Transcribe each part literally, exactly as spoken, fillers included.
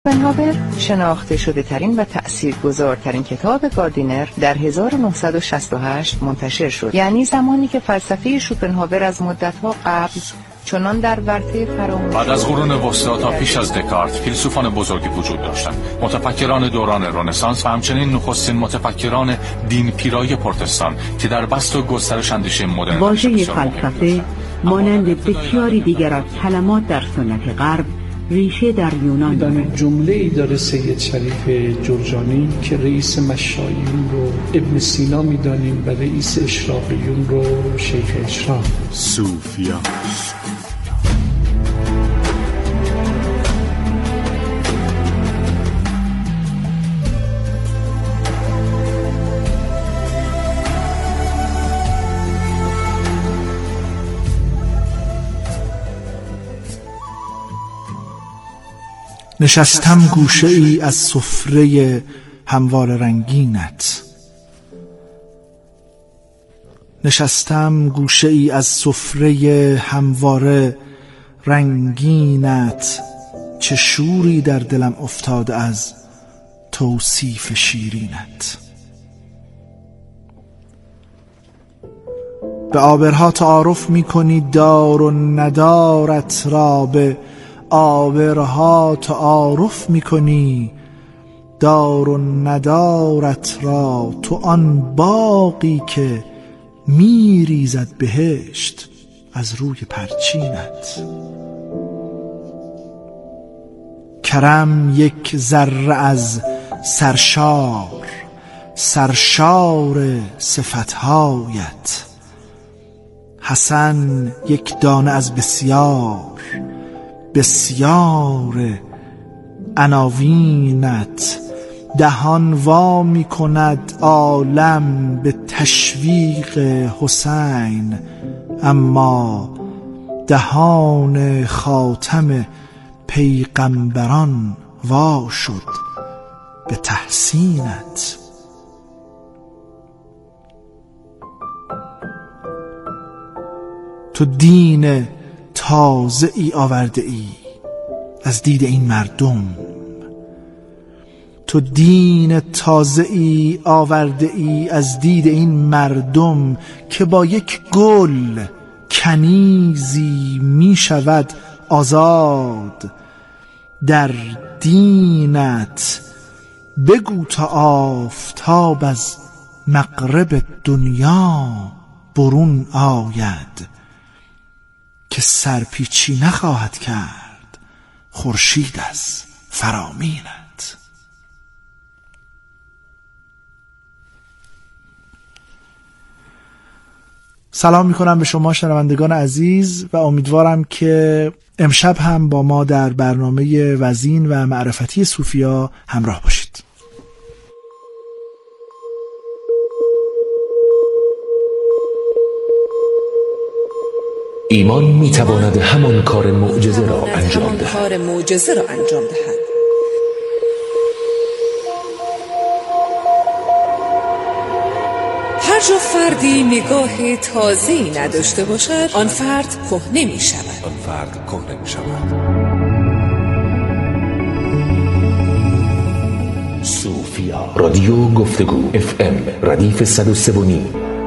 شوپنهاور شناخته شده ترین و تأثیرگذارترین کتاب گاردینر در هزار و نهصد و شصت و هشت منتشر شد، یعنی زمانی که فلسفه شوپنهاور از مدتها قبل چنان در ورطه فراموشی بعد از قرون وسطا تا پیش از دکارت فیلسوفان بزرگی وجود داشتند، متفکران دوران رنسانس و همچنین نخستین متفکران دین پیرای پروتستان که در بسط و گسترش اندیشه مدرن واژه فلسفه مانند بسیاری دیگر از کلمات در سنت غرب ریشه در یونان دارد. جمله ای داره سید شریف جرجانی که رئیس مشایون رو ابن سینا میدانیم و رئیس اشراقیون رو شیخ اشراق. صوفیا نشستم گوشه ای از سفره هموار رنگینت، نشستم گوشه ای از سفره هموار رنگینت، چه شوری در دلم افتاد از توصیف شیرینت. به آبرها تعارف می کنی دار و ندارت را، به آبرها تعارف می کنی دار و ندارت را، تو آن باغی که می ریزد بهشت از روی پرچینت. کرم یک ذره از سرشار سرشار صفتهایت، حسن یک دانه از بسیار بسیار عناوینت. دهان وا می کند عالم به تشویق حسین، اما دهان خاتم پیغمبران وا شد به تحسینت. تو دین تازه ای آورده ای از دید این مردم، تو دین تازه ای آورده ای از دید این مردم، که با یک گل کنیزی می شود آزاد در دینت. بگو تا آفتاب از مغرب دنیا برون آید، که سرپیچی نخواهد کرد خورشید از فرامینت. سلام میکنم به شما شنوندگان عزیز و امیدوارم که امشب هم با ما در برنامه وزین و معرفتی صوفیا همراه باشید. ایمان میتواند همان کار معجزه را انجام دهد. کار معجزه را انجام دهد. هر جا فردی نگاه تازه‌ای نداشته باشد، آن فرد کهنه می شود. آن فرد کهنه می شود. صوفیا رادیو گفتگو اف ام ردیف صد و سه و نیم.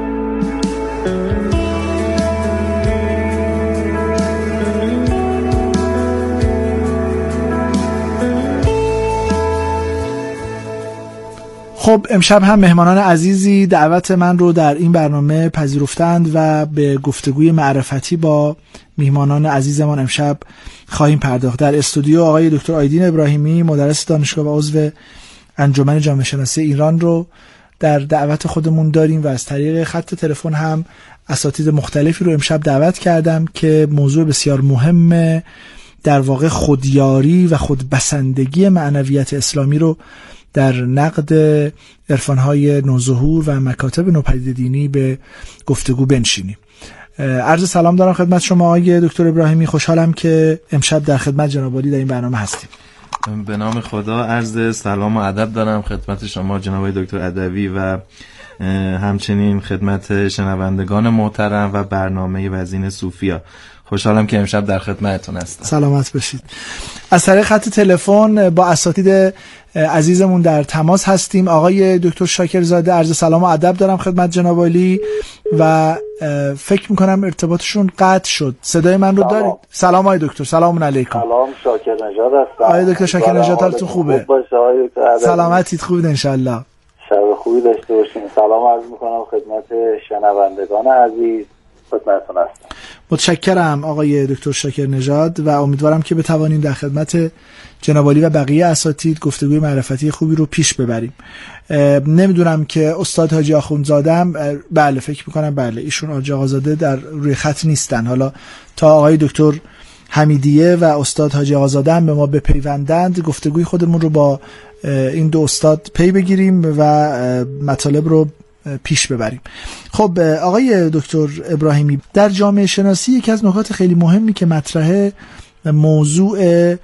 خب امشب هم مهمانان عزیزی دعوت من رو در این برنامه پذیرفتند و به گفتگوی معرفتی با مهمانان عزیزمان امشب خواهیم پرداخت. در استودیو آقای دکتر آیدین ابراهیمی، مدرس دانشگاه و عضو انجمن جامعه شناسی ایران رو در دعوت خودمون داریم و از طریق خط تلفن هم اساتید مختلفی رو امشب دعوت کردم که موضوع بسیار مهم در واقع خودیاری و خودبسندگی معنویت اسلامی رو در نقد عرفان‌های نوظهور و مکاتب نوپدید دینی به گفتگو بنشینیم. عرض سلام دارم خدمت شما آقای دکتر ابراهیمی، خوشحالم که امشب در خدمت جناب عالی در این برنامه هستیم. به نام خدا عرض سلام و ادب دارم خدمت شما جناب دکتر ادوی و همچنین خدمت شنوندگان محترم و برنامه وزین صوفیا. خوشحالم که امشب در خدمتتون هستم. سلامت باشید. از طریق خط تلفن با اساتید عزیزمون در تماس هستیم. آقای دکتر شاکرزاده، عرض سلام و ادب دارم خدمت جناب عالی و فکر میکنم ارتباطشون قطع شد. صدای من رو دارید؟ سلام آقای دکتر. سلام علیکم. سلام، شاکر نژاد هستم. آقای دکتر شاکر نژاد، حالتون خوبه؟ سلامتید، خوبید انشالله. شب خوبی داشته باشین. سلام عرض میکنم خدمت شنوندگان عزیز، خدمتتون هستم. متشکرم آقای دکتر شاکر نژاد و امیدوارم که بتوانیم در خدمت جناب عالی و بقیه اساتید گفتگوی معرفتی خوبی رو پیش ببریم. نمیدونم که استاد حاجی آخوندزاده، بله فکر میکنم بله ایشون حاجی آقازاده در روی خط نیستن، حالا تا آقای دکتر حمیدیه و استاد حاجی آقازاده هم به ما بپیوندند گفتگوی خودمون رو با این دو استاد پی بگیریم و مطالب رو پیش ببریم. خب آقای دکتر ابراهیمی، در جامعه شناسی یکی از نکات خیلی مهمی که مطرحه موضوع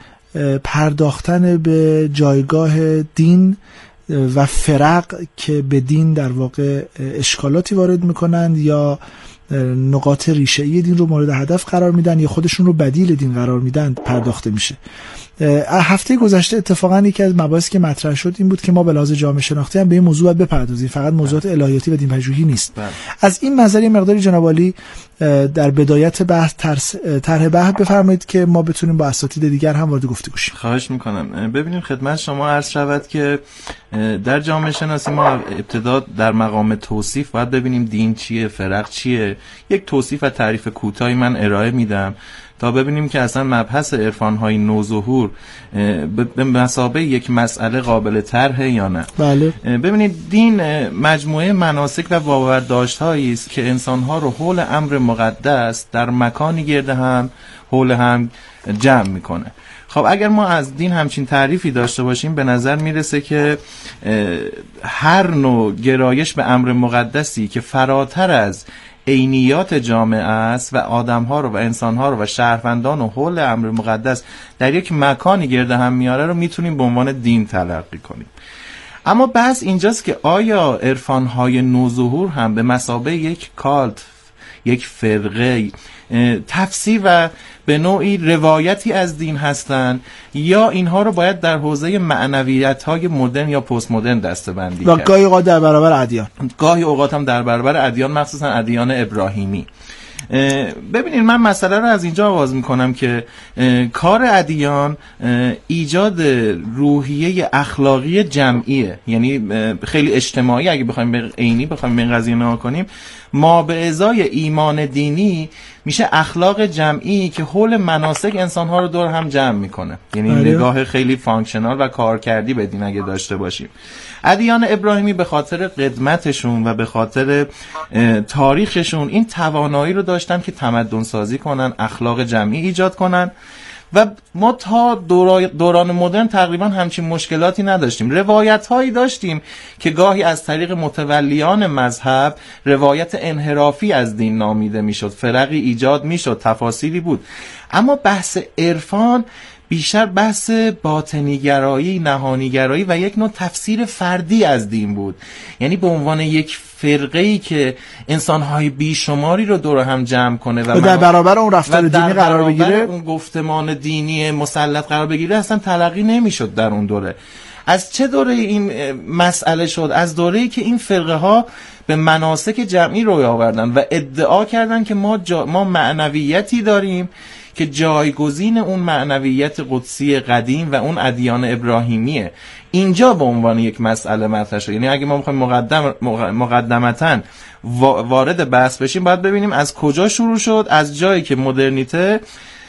پرداختن به جایگاه دین و فرق که به دین در واقع اشکالاتی وارد میکنند یا نقاط ریشه‌ای دین رو مورد هدف قرار میدن یا خودشون رو بدیل دین قرار میدن پرداخته میشه. هفته گذشته اتفاقا یکی از مباحثی که مطرح شد این بود که ما به لحاظ جامعه شناختی هم به این موضوع بپردازیم، فقط موضوعات الهیاتی و دین پژوهی نیست. بله. از این نظریه مقداری جناب عالی در بدایت بحث طرح بحث بفرمایید که ما بتونیم با اساتید دیگر هم وارد گفتگو شیم. خواهش میکنم. ببینیم خدمت شما عرض شود که در جامعه شناسی ما ابتدا در مقام توصیف باید ببینیم دین چیه، فرق چیه. یک توصیف و تعریف کوتاهی من ارائه میدم تا ببینیم که اصلا مبحث عرفان‌های نوظهور به مثابه یک مسئله قابل طرحه یا نه. بله. ببینید دین مجموعه مناسک و باورداشت‌هایی است که انسان‌ها رو حول امر مقدس در مکانی گرد هم حول هم جمع میکنه. خب اگر ما از دین همچین تعریفی داشته باشیم به نظر میرسه که هر نوع گرایش به امر مقدسی که فراتر از عینیات جامعه است و آدم‌ها رو و انسان‌ها رو و شهروندان و حول امر مقدس در یک مکانی گرد هم میاره رو میتونیم به عنوان دین تلقی کنیم. اما بحث اینجاست که آیا عرفان‌های نوظهور هم به مثابه یک کالت، یک فرقه، تفسیر و به نوعی روایتی از دین هستند یا اینها رو باید در حوزه معنویت‌های مدرن یا پست مدرن دسته‌بندی کرد؟ و گاهی اوقات در برابر ادیان، گاهی اوقات هم در برابر ادیان، مخصوصا ادیان ابراهیمی. ببینید من مسئله رو از اینجا آغاز میکنم که کار ادیان ایجاد روحیه اخلاقی جمعیه، یعنی خیلی اجتماعی. اگه بخوایم به عینی بخوایم به این قضیه نگاه کنیم، ما به ازای ایمان دینی میشه اخلاق جمعی که حول مناسک انسان‌ها رو دور هم جمع میکنه، یعنی آره. نگاه خیلی فانکشنال و کارکردی به دین اگه داشته باشیم. ادیان ابراهیمی به خاطر قدمتشون و به خاطر تاریخشون این توانایی رو داشتن که تمدن سازی کنن، اخلاق جمعی ایجاد کنن و ما تا دوران مدرن تقریبا همچین مشکلاتی نداشتیم. روایت هایی داشتیم که گاهی از طریق متولیان مذهب روایت انحرافی از دین نامیده میشد، فرقی ایجاد میشد، تفاسیری بود. اما بحث عرفان بیشتر بحث باطنیگرایی، نهانیگرایی و یک نوع تفسیر فردی از دین بود، یعنی به عنوان یک فرقه‌ای که انسان‌های بیشماری رو دور هم جمع کنه و, و در برابر اون رفتار دینی قرار بگیره، اون گفتمان دینی مسلط قرار بگیره، اصلا تلقی نمی‌شد در اون دوره. از چه دوره این مسئله شد؟ از دوره‌ای که این فرقه ها به مناسک جمعی روی آوردن و ادعا کردن که ما جا ما معنویتی داریم که جایگزین اون معنویت قدسی قدیم و اون ادیان ابراهیمیه. اینجا به عنوان یک مسئله مطرح شد. یعنی اگه ما بخوایم مقدم مقدمتاً وارد بحث بشیم باید ببینیم از کجا شروع شد. از جایی که مدرنیته،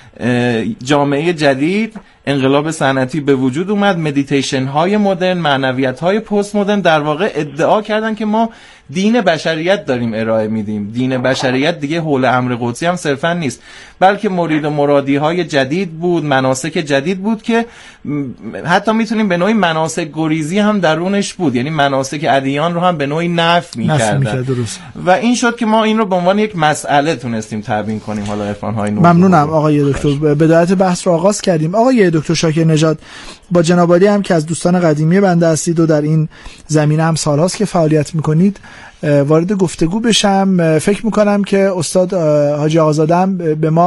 جامعه جدید، انقلاب صنعتی به وجود اومد، مدیتیشن های مدرن، معنویت های پست مدرن در واقع ادعا کردن که ما دین بشریت داریم ارائه میدیم. دین بشریت دیگه حول امر قدسی هم صرفا نیست، بلکه مرید و مرادی های جدید بود، مناسک جدید بود که حتی میتونیم به نوعی مناسک گریزی هم درونش بود، یعنی مناسک ادیان رو هم به نوعی نفی میکردن. و این شد که ما این رو به عنوان یک مسئله تونستیم تبیین کنیم. حالا عرفان های نو. ممنونم آقای دکتر. بدایت بحث رو آغاز کردیم. آقای دکتر شاکر نژاد، با جناب عالی هم که از دوستان قدیمی بنده هستید و در این زمینه هم سالهاست که فعالیت میکنید وارد گفتگو بشم. فکر میکنم که استاد حاجی آقازاده هم به ما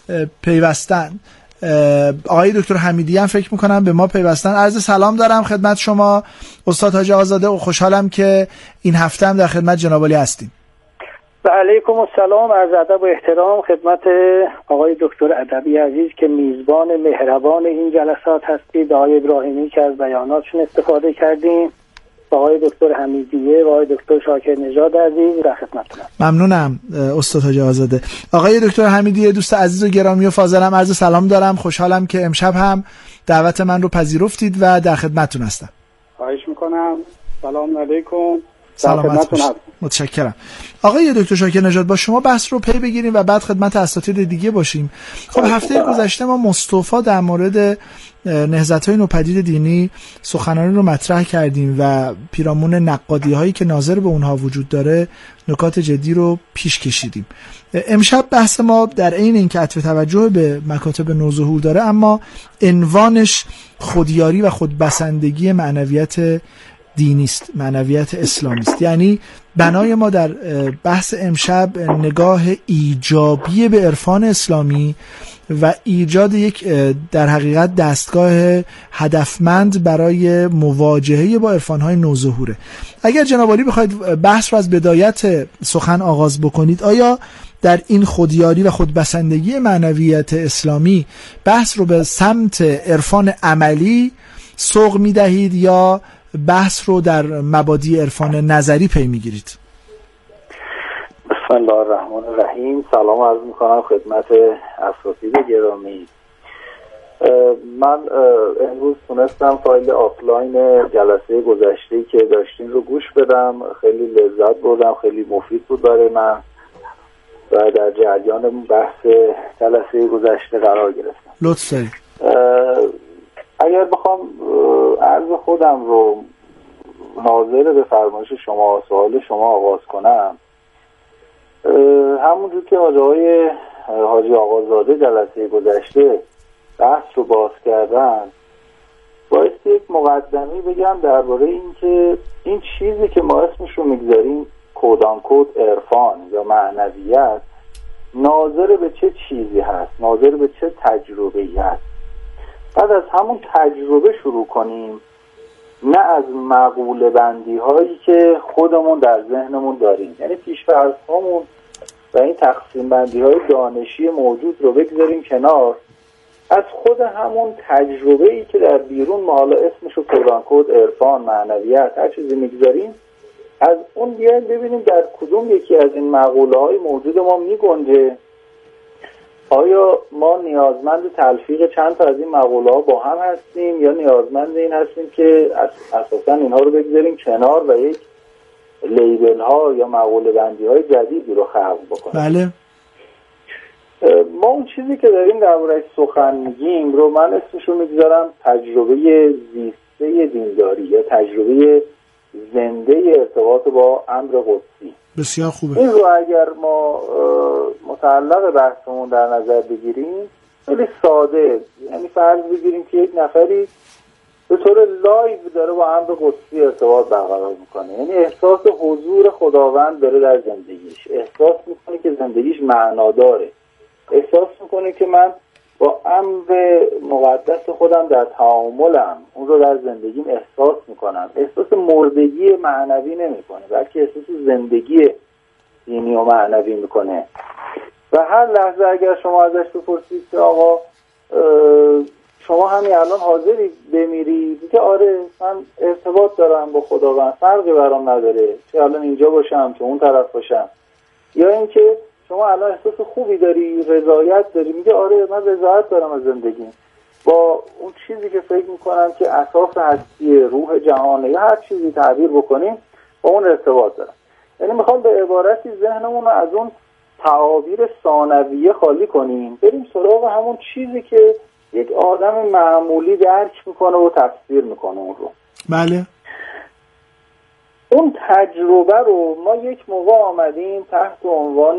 پیوستن. آقای دکتر حمیدی هم فکر میکنم به ما پیوستن. عرض سلام دارم خدمت شما استاد حاجی آزاده و خوشحالم که این هفته هم در خدمت جناب عالی هستیم. و علیکم السلام، عرض ادب و احترام خدمت آقای دکتر ادبی عزیز که میزبان مهربان این جلسات هستید، آقای ابراهیمی که از بیاناتشون استفاده کردیم، آقای دکتر حمیدیه و آقای دکتر شاکر نژاد عزیز در خدمتتونم. ممنونم استاد حاجی آزاده. آقای دکتر حمیدیه دوست عزیز و گرامی و فاضلم، عرض سلام دارم. خوشحالم که امشب هم دعوت من رو پذیرفتید و در خدمتتون هستم. خواهش میکنم. سلام علیکم. سلامت باشید. متشکرم. آقای دکتر شاکر نژاد با شما بحث رو پی بگیریم و بعد خدمت اساتید دیگه باشیم. خب هفته گذشته ما مصطفی در مورد نهضت‌های نوپدید دینی سخنرانی رو مطرح کردیم و پیرامون نقادی‌هایی که ناظر به اونها وجود داره نکات جدی رو پیش کشیدیم. امشب بحث ما در عین اینکه عطف توجه به مکاتب نوظهور داره، اما عنوانش خودیاری و خودبسندگی معنویت دینی است، معنویت اسلامی است. یعنی بنای ما در بحث امشب نگاه ایجابی به عرفان اسلامی و ایجاد یک در حقیقت دستگاه هدفمند برای مواجهه با عرفان‌های نوظهوره. اگر جناب عالی بخواید بحث رو از بدایت سخن آغاز بکنید، آیا در این خودیاری و خودبسندگی معنویت اسلامی بحث رو به سمت عرفان عملی سوق می‌دهید یا بحث رو در مبادی عرفان نظری پی میگیرید؟ بسم الله الرحمن الرحیم. سلام عرض میکنم خدمت اساتید گرامی. من امروز تونستم فایل آفلاین جلسه گذشته که داشتین رو گوش بدم، خیلی لذت بردم، خیلی مفید بود برای من و در جریان بحث جلسه گذشته قرار گرفتم. لطف دارید. اگر بخوام عرض خودم رو ناظر به فرمایش شما سوال شما آغاز کنم، همونجور که آقای حاجی آقازاده جلسه گذشته بحث رو باز کردن، باید یک مقدمی بگم درباره این که این چیزی که ما اسمش رو میگذاریم کودان کود عرفان یا معنویت ناظر به چه چیزی هست، ناظر به چه تجربه‌ای هست. بعد از همون تجربه شروع کنیم، نه از مقوله بندی هایی که خودمون در ذهنمون داریم، یعنی پیش‌فرض هامون و این تقسیم بندی های دانشی موجود رو بگذاریم کنار، از خود همون تجربه ای که در بیرون ما حالا اسمش رو قرآن کد، عرفان، معنویت، هر چیزی میگذاریم، از اون بیایم ببینیم در کدوم یکی از این مقوله های موجود ما میگنجه. آیا ما نیازمند تلفیق چند تا از این مقوله ها با هم هستیم یا نیازمند این هستیم که اساسا اینها رو بگذاریم کنار و یک لیبل ها یا مقوله بندی های جدیدی رو خلق بکنیم؟ بله. ما اون چیزی که داریم درباره‌اش سخن میگیم رو من اسمش رو میگذارم تجربه زیسته دینداری یا تجربه زنده ارتباط با امر قدسی. بسیار خوبه. این رو اگر ما متعلق بحثمون در نظر بگیریم خیلی ساده، یعنی فرض بگیریم که یک نفری به طور لایو داره با امر قدسی ارتباط برقرار میکنه، یعنی احساس حضور خداوند داره در زندگیش، احساس میکنه که زندگیش معنا داره، احساس میکنه که من با امر مقدس خودم در تعاملم اون رو در زندگیم احساس میکنم. احساس مردگی معنوی نمیکنه، بلکه احساس زندگی دینی و معنوی میکنه. و هر لحظه اگر شما ازش بپرسید که آقا شما همین الان حاضری بمیری؟ دیگه آره، من ارتباط دارم با خداوند، فرقی برام نداره چه الان اینجا باشم چه اون طرف باشم. یا اینکه شما الان احساس خوبی داری، رضایت داری؟ میگه آره، من رضایت دارم از زندگیم، با اون چیزی که فکر میکنم که اساس هستی روح جهانه یا هر چیزی تعبیر بکنیم با اون ارتباط دارم. یعنی میخوام به عبارتی ذهنمون رو از اون تعابیر ثانویه خالی کنیم، بریم سراغ همون چیزی که یک آدم معمولی درک میکنه و تفسیر میکنه اون رو. بله. اون تجربه رو ما یک موقع آمدیم تحت عنوان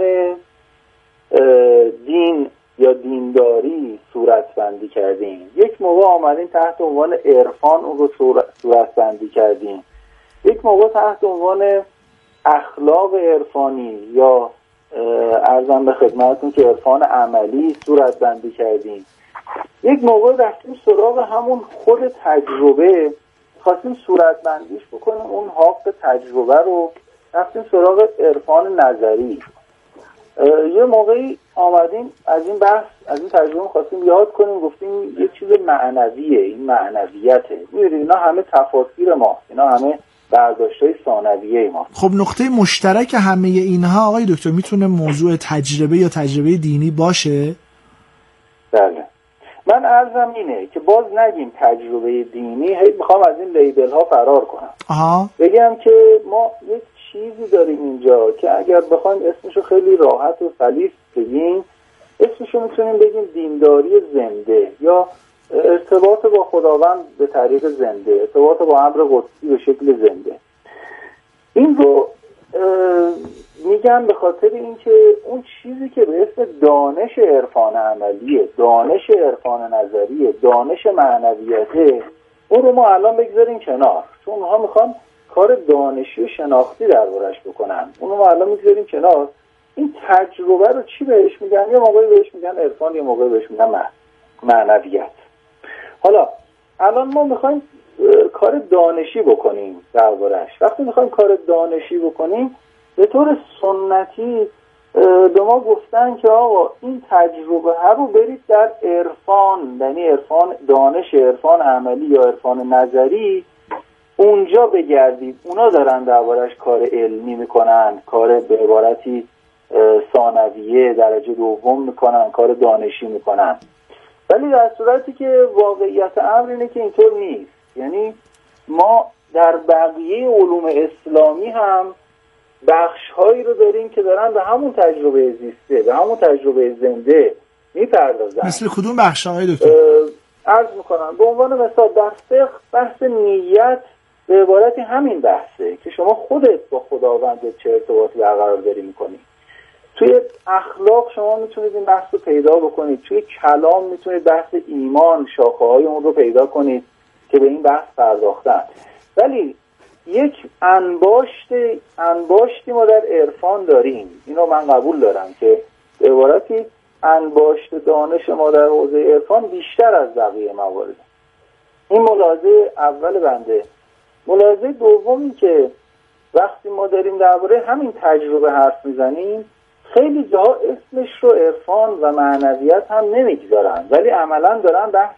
دین یا دینداری صورت بندی کردیم، یک موقع آمدیم تحت عنوان عرفان اون رو صورت بندی کردیم، یک موقع تحت عنوان اخلاق عرفانی یا عرضم به خدمتتون که عرفان عملی صورت بندی کردیم. یک موقع رفتیم سراغ همون خود تجربه، خواستیم صورت بندیش بکنیم، اون حق تجربه رو رفتیم سراغ عرفان نظری. یه موقعی آمدیم از این بحث، از این تجربه خواستیم یاد کنیم، گفتیم یه چیز معنویه، این معنویته. می‌بینید اینا همه تفاسیر ما، اینا همه برداشت‌های ثانویه ما. خب نقطه مشترک همه اینها آقای دکتر میتونه موضوع تجربه یا تجربه دینی باشه؟ بله. من عرضم اینه که باز نگیم تجربه دینی، هی میخوام از این لیبل ها فرار کنم. آها. بگم که ما یک چیزی داریم اینجا که اگر بخوایم اسمشو خیلی راحت و سلیس بگیم، اسمشو میتونیم بگیم دینداری زنده یا ارتباط با خداوند به طریق زنده، ارتباط با امر قدسی به شکل زنده. این رو میگم به خاطر اینکه اون چیزی که به اسم دانش عرفان عملیه، دانش عرفان نظریه، دانش معنویته، اون رو ما الان بگذاریم کنار، چون اونها میخوان کار دانشی و شناختی دربارش بکنن. اون رو ما الان میگذاریم کنار. این تجربه رو چی بهش میگن؟ یه موقعی بهش میگن عرفان، یه موقعی بهش میگن معنویت. حالا الان ما میخوایم کار دانشی بکنیم دربارش. وقتی میخوایم کار دانشی بکنیم، به طور سنتی به ما گفتن که آقا این تجربه ها رو برید در عرفان، یعنی عرفان، دانش عرفان عملی یا عرفان نظری، اونجا بگردید. اونا دارن دربارش کار علمی میکنن، کار به عبارتی ثانویه درجه دوم میکنن، کار دانشی میکنن. ولی در صورتی که واقعیت امر اینه که اینطور نیست. یعنی ما در بقیه علوم اسلامی هم بخش هایی رو داریم که دارن به همون تجربه زیسته، به همون تجربه زنده میپردازن. مثل کدوم بخش های دکتر؟ عرض میکنم به عنوان مثال در فقه بحث نیت به عبارتی همین بحثه که شما خودت با خداوند چه ارتباطی برقرار داری میکنی. توی اخلاق شما میتونید این بحث رو پیدا بکنید، توی کلام میتونید بحث ایمان شاخه های اون رو پیدا کنید که به این بحث پرداختن. ولی یک انباشت انباشتی ما در عرفان داریم، اینو من قبول دارم که به عبارتی انباشت دانش ما در حوزه عرفان بیشتر از بقیه موارد. این ملاحظه اول بنده. ملاحظه دومی که وقتی ما داریم درباره همین تجربه حرف میزنیم، خیلی جاها اسمش رو عرفان و معنویت هم نمیگذارن، ولی عملا دارن بحث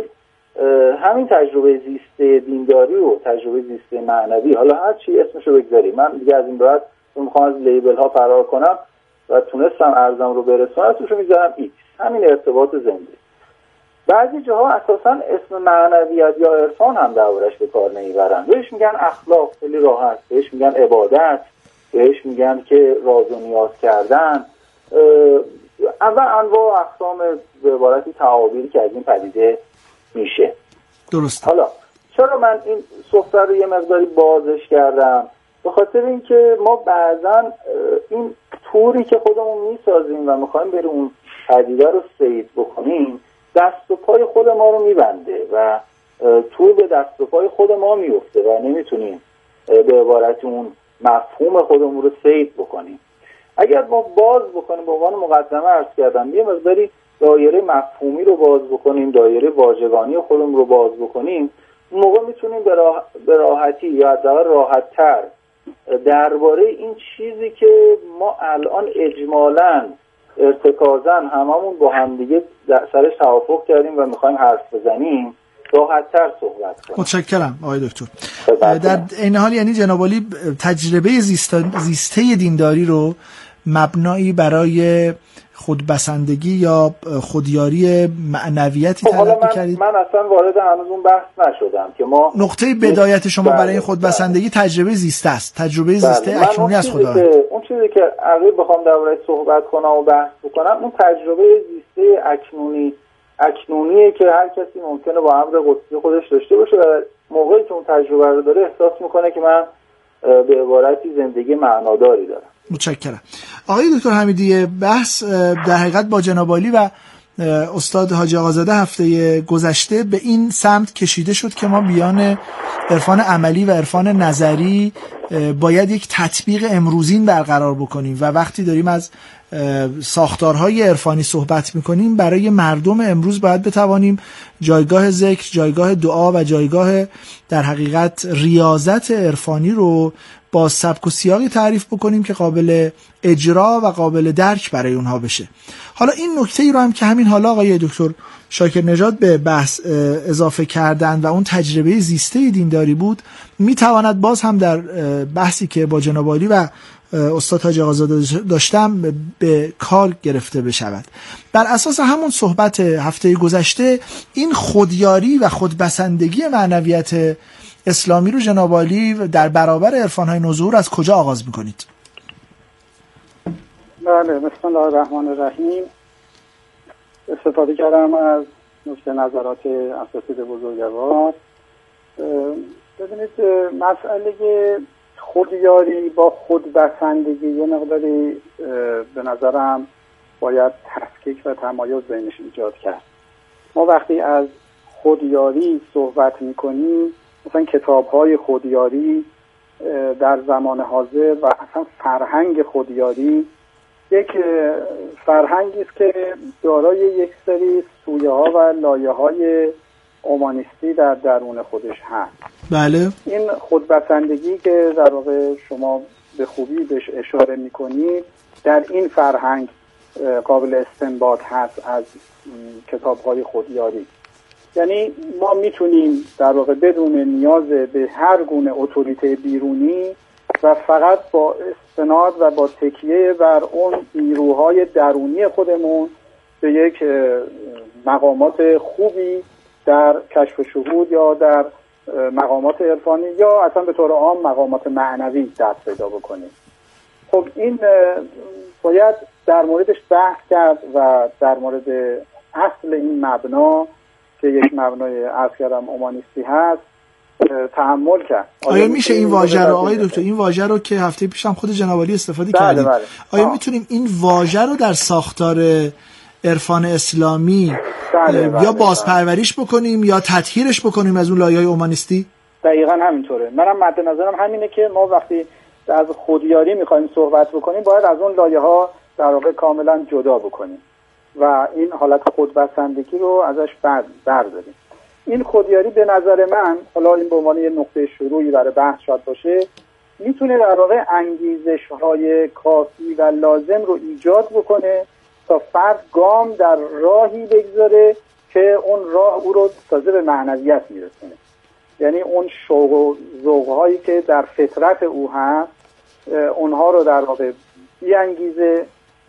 همین تجربه زیسته دینداری و تجربه زیسته معنوی، حالا هر چی اسمش رو بگذاریم. من دیگه از این بعد میخوام از لیبل ها فرار کنم و تونستم ارزم رو برسونم، توش رو میذارم ایکس، همین ارتباط زنده. بعضی جاها اساسا اسم معنویت یا عرفان هم دربارش به کار نمیبرن، بهش میگن اخلاق، خیلی راحت بهش میگن عبادت، بهش میگن که راز و نیاز کردن، اول انواع و اقسام به عبارتی تعابیری که از این پدیده میشه. درست. حالا چرا من این صحبت رو یه مقداری بازش کردم؟ به خاطر اینکه ما بعضا این توری که خودمون میسازیم و میخوایم بریم اون پدیده رو صید بکنیم، دست و پای خود ما رو میبنده و تور به دست و پای خود ما میفته و نمیتونیم به عبارتی اون مفهوم خودمون رو صید بکنیم. اگر ما باز بکنیم، به عنوان مقدمه عرض کردم، یه مقداری دایره مفهومی رو باز بکنیم، دایره واژگانی خودمون رو باز بکنیم، اون موقع میتونیم به راحتی یا حداقل راحت‌تر درباره این چیزی که ما الان اجمالاً ارتکازاً هممون با هم دیگه سرش توافق کردیم و میخوایم حرف بزنیم، راحت‌تر صحبت کنیم. متشکرم آقای دکتر. در این حال یعنی جناب عالی تجربه زیسته دینداری رو مبنایی برای خودبسندگی یا خودیاری معنویتی تلقی کردید؟ من اصلا وارد هنوز اون بحث نشدم که ما نقطه بدایت شما برای این خودبسندگی تجربه زیسته است، تجربه زیسته اکنونی از خدا. اون چیزی که اگه بخوام درباره‌اش صحبت کنم و بحث بکنم، اون تجربه زیسته اکنونی اکنونیه که هر کسی ممکنه با امر قدسی خودش داشته باشه و موقعی که اون تجربه رو داره احساس میکنه که من به عبارتی زندگی معناداری دارم. متشکرم. آقای دکتر حمیدی، بحث در حقیقت با جناب عالی و استاد حاجی آقازاده هفته گذشته به این سمت کشیده شد که ما بیان عرفان عملی و عرفان نظری باید یک تطبیق امروزین برقرار بکنیم و وقتی داریم از ساختارهای عرفانی صحبت میکنیم برای مردم امروز باید بتوانیم جایگاه ذکر، جایگاه دعا و جایگاه در حقیقت ریاضت عرفانی رو با سبک و سیاقی تعریف بکنیم که قابل اجرا و قابل درک برای اونها بشه. حالا این نکته ای رو هم که همین حالا آقای دکتر شاکر نژاد به بحث اضافه کردن و اون تجربه زیسته دینداری بود، میتواند باز هم در بحثی که با جناب عالی و استاد حاجی آقازاده داشتم به کار گرفته بشود. بر اساس همون صحبت هفته گذشته این خودیاری و خودبسندگی معنویت اسلامی رو جناب عالی در برابر عرفان‌های نوظهور از کجا آغاز میکنید؟ بله، بسم الله الرحمن الرحیم. استفاده کردم از نکته نظرات اساتید بزرگوار. ببینید مسئله خودیاری با خودبسندگی یه مقداری به نظرم باید تفکیک و تمایز بینش ایجاد کرد. ما وقتی از خودیاری صحبت میکنیم، مثلا کتاب‌های خودیاری در زمان حاضر و اصلا فرهنگ خودیاری یک فرهنگی است که دارای یک سری سویه‌ها و لایه‌های اومانیستی در درون خودش هست. بله. این خودبسندگی که در واقع شما به خوبی بهش اشاره میکنید در این فرهنگ قابل استنباط هست از کتاب‌های خودیاری. یعنی ما میتونیم در واقع بدون نیاز به هر گونه اتوریته بیرونی و فقط با استناد و با تکیه بر اون نیروهای درونی خودمون به یک مقامات خوبی در کشف شهود یا در مقامات عرفانی یا اصلا به طور عام مقامات معنوی دست پیدا بکنیم. خب این باید در موردش بحث کرد و در مورد اصل این مبنا که یک مبنای عرض کردم اومانیستی هست تحمل کرد. آیا میشه این واژه رو آقای دکتر این واژه رو که هفته پیشم خود جناب عالی استفاده بله کردیم بله. آیا میتونیم این واژه رو در ساختار عرفان اسلامی بله بله یا بازپروریش بکنیم یا تطهیرش بکنیم از اون لایه‌های اومانیستی؟ دقیقاً همینطوره. منم مد نظرم همینه که ما وقتی از خودیاری میخوایم صحبت بکنیم باید از اون لایه‌ها در واقع کاملا جدا بکنیم و این حالت خودبسندگی رو ازش برداریم. این خودیاری به نظر من، حالا این به عنوان یه نقطه شروعی برای بحث شاید باشه، میتونه در واقع انگیزش‌های کافی و لازم رو ایجاد بکنه تا فرد گام در راهی بگذاره که اون راه او رو تازه به معنویت میرسونه. یعنی اون شوق و ذوق‌هایی که در فطرت او هست اونها رو در واقع بیانگیزه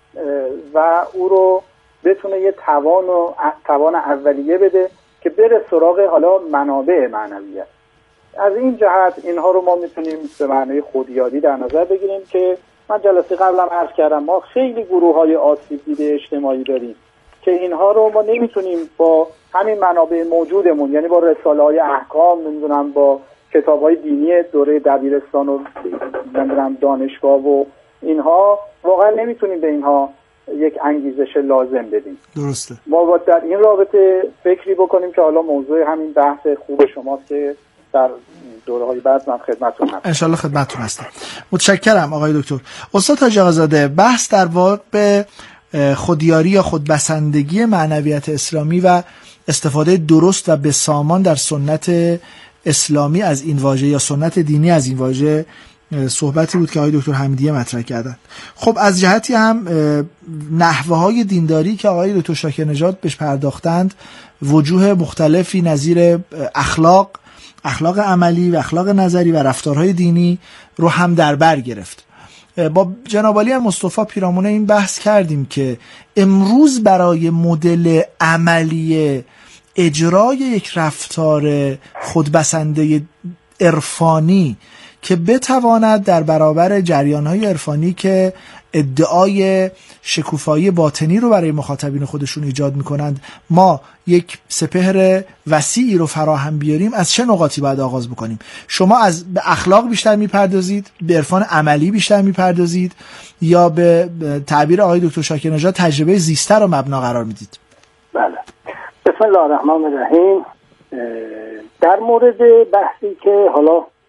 و او رو بتونه یه توان و توان اولیه بده که بره سراغ حالا منابع معنویت. از این جهت اینها رو ما میتونیم به معنای خودیاری در نظر بگیریم که من جلسه قبلم عرض کردم ما خیلی گروه‌های آسیب دیده اجتماعی داریم که اینها رو ما نمیتونیم با همین منابع موجودمون، یعنی با رساله‌های احکام، نمیدونم با کتاب‌های دینی دوره دبیرستان و نمیدونم دانشگاه و اینها، واقعا نمیتونیم به اینها یک انگیزش لازم بدیم. درسته. ما باید در این رابطه فکری بکنیم که حالا موضوع همین بحث خوب شماست که در دوره‌های بعد من خدمتتون هستم. ان شاءالله خدمتتون هستم. متشکرم آقای دکتر. استاد حاجی آقازاده، بحث در واقع خودیاری یا خودبسندگی معنویت اسلامی و استفاده درست و بسامان در سنت اسلامی از این واژه یا سنت دینی از این واژه صحبتی بود که آقای دکتر حمیدیه مطرح کردن. خب از جهتی هم نحوه های دینداری که آقای دکتر شاکر نژاد بهش پرداختند وجوه مختلفی نظیر اخلاق اخلاق عملی و اخلاق نظری و رفتارهای دینی رو هم در بر گرفت. با جناب علی مصطفی پیرامون این بحث کردیم که امروز برای مدل عملی اجرای یک رفتار خودبسنده عرفانی که بتواند در برابر جریان‌های عرفانی که ادعای شکوفایی باطنی رو برای مخاطبین خودشون ایجاد می‌کنند ما یک سپهر وسیعی رو فراهم بیاریم، از چه نقاطی باید آغاز بکنیم؟ شما از به اخلاق بیشتر میپردازید، به عرفان عملی بیشتر میپردازید، یا به تعبیر آقای دکتر شاکر نژاد تجربه زیسته رو مبنا قرار میدید؟ بله. بسم الله الرحمن الرحیم. در مورد بحثی که حالا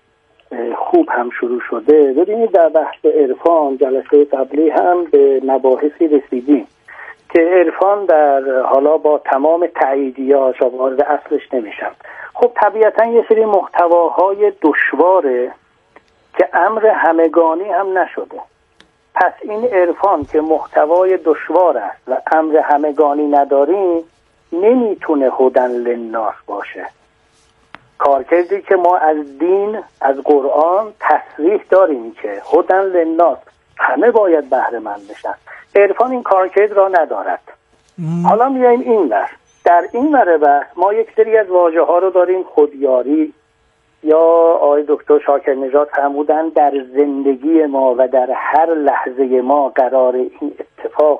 خوب هم شروع شده. ببینید در بحث عرفان جلسه قبلی هم به مباحثی رسیدیم که عرفان در حالا با تمام تاییدیاش وارد اصلش نمیشم. خب طبیعتا یه سری محتواهای دشواره که امر همگانی هم نشده. پس این عرفان که محتوای دشوار است و امر همگانی نداریم نمیتونه هدن للناس باشه. کارکردی که ما از دین از قرآن تصریح داریم که هدن للناس همه باید بهره مند بشن، عرفان این کارکرد را ندارد. مم. حالا میایم این ور، در این ور بحث ما یک سری از واژه ها رو داریم، خودیاری یا آقای دکتر شاکر نژاد فرمودن در زندگی ما و در هر لحظه ما قرار این اتفاق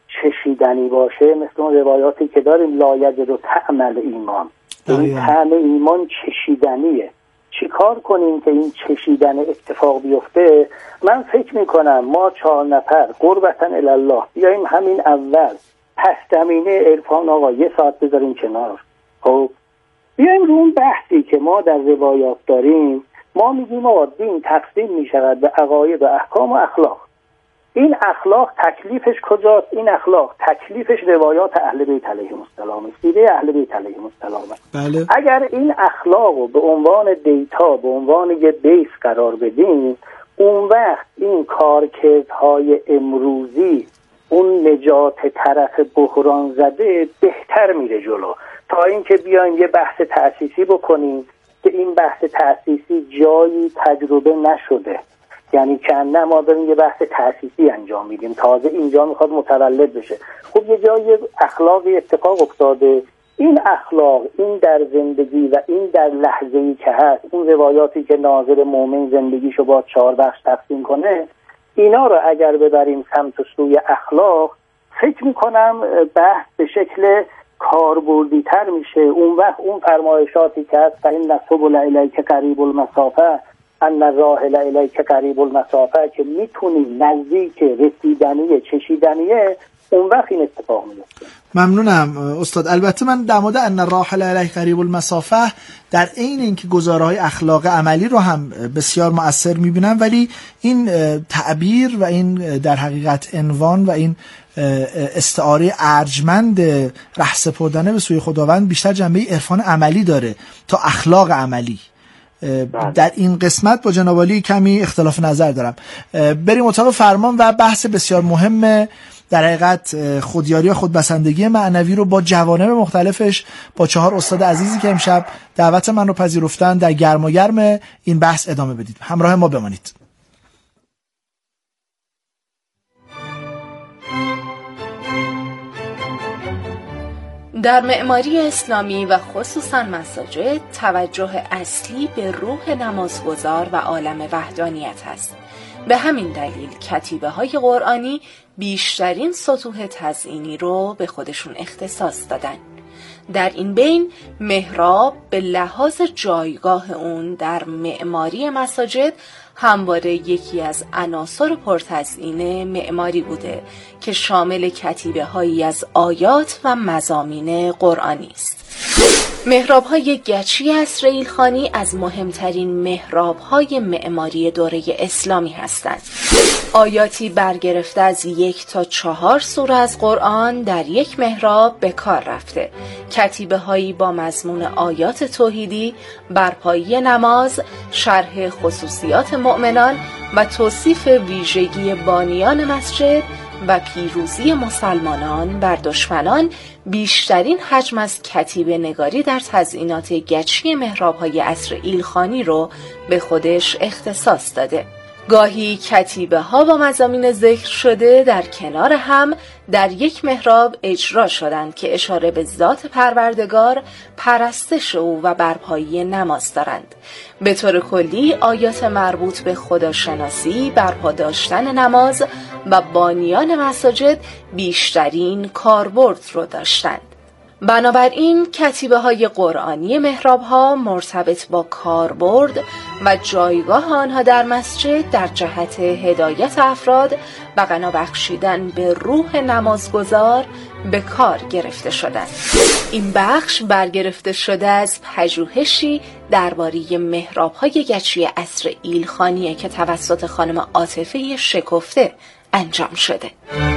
چشیدنی باشه، مثل اون روایاتی که داریم لا یجد طعم ایمان، این طعم ایمان چشیدنیه. چی کار کنیم که این چشیدن اتفاق بیفته؟ من فکر میکنم ما چهار نفر قربتن الله بیاییم همین اول پس زمینه عرفان آقا یه ساعت بذاریم کنار، خب بیاییم رو اون بحثی که ما در روایات داریم. ما میگیم آقا دین تقسیم میشود به عقاید و احکام و اخلاق. این اخلاق تکلیفش کجاست؟ این اخلاق تکلیفش روایات اهل بیت علیهم السلام، سیره اهل بیت علیهم السلام. بله. اگر این اخلاق رو به عنوان دیتا، به عنوان یه بیس قرار بدیم، اون وقت این کارکردهای امروزی، اون نجات طرف بحران زده بهتر میره جلو، تا اینکه بیایم یه بحث تأسیسی بکنیم که این بحث تأسیسی جایی تجربه نشده. یعنی که نه ما داریم یه بحث تأسیسی انجام میدیم، تازه اینجا میخواد متولد بشه. خب یه جای اخلاقی اتفاق افتاده، این اخلاق، این در زندگی و این در لحظه‌ای که هست، اون روایاتی که ناظر مومن زندگیشو با چهار بخش تقسیم کنه، اینا رو اگر ببریم سمت و سوی اخلاق، فکر میکنم بحث به شکل کاربردی تر میشه. اون وقت اون فرمایشاتی که هست فإن السبل الیک قریب المسافه ان الراحل الیک قریب المسافه، که میتونی نزدیک رسیدنیه، چشیدنیه، اون وقت این اتفاق میفته. ممنونم استاد. البته من در مورد ان الراحل الیک قریب المسافه در عین اینکه گزارهای اخلاق عملی رو هم بسیار مؤثر میبینم، ولی این تعبیر و این در حقیقت عنوان و این استعاره ارجمند ره سپردن به سوی خداوند بیشتر جنبه عرفان عملی داره تا اخلاق عملی. در این قسمت با جناب عالی کمی اختلاف نظر دارم. بریم اتاق فرمان و بحث بسیار مهم در حقیقت خودیاری و خودبسندگی معنوی رو با جوانب مختلفش با چهار استاد عزیزی که امشب دعوت من رو پذیرفتن در گرم و گرم این بحث ادامه بدید. همراه ما بمانید. در معماری اسلامی و خصوصا مساجد توجه اصلی به روح نمازگزار و عالم وحدانیت است. به همین دلیل کتیبه های قرآنی بیشترین سطوح تزئینی رو به خودشون اختصاص دادن. در این بین محراب به لحاظ جایگاه اون در معماری مساجد همواره یکی از عناصر پرتزئین معماری بوده که شامل کتیبه هایی از آیات و مضامین قرآنی است. محراب های گچی عصر ایلخانی از مهمترین محراب های معماری دوره اسلامی هستند. آیاتی برگرفته از یک تا چهار سوره از قرآن در یک محراب به کار رفته. کتیبه هایی با مضمون آیات توحیدی، برپایی نماز، شرح خصوصیات مؤمنان و توصیف ویژگی بانیان مسجد و پیروزی مسلمانان بر دشمنان بیشترین حجم از کتیبه نگاری در تزئینات گچی محراب‌های عصر ایلخانی رو به خودش اختصاص داده. گاهی کتیبه ها با مضامین ذکر شده در کنار هم در یک محراب اجرا شدند که اشاره به ذات پروردگار، پرستش او و برپایی نماز دارند. به طور کلی آیات مربوط به خداشناسی، برپا داشتن نماز و بانیان مساجد بیشترین کاربرد رو داشتند. بنابراین کتیبه های قرآنی محراب ها مرتبط با کاربرد و جایگاه آنها در مسجد در جهت هدایت افراد و غنا بخشیدن به روح نمازگزار به کار گرفته شدند. این بخش برگرفته شده از پژوهشی درباره محراب های گچی عصر ایلخانیه که توسط خانم عاطفه شکفته انجام شده.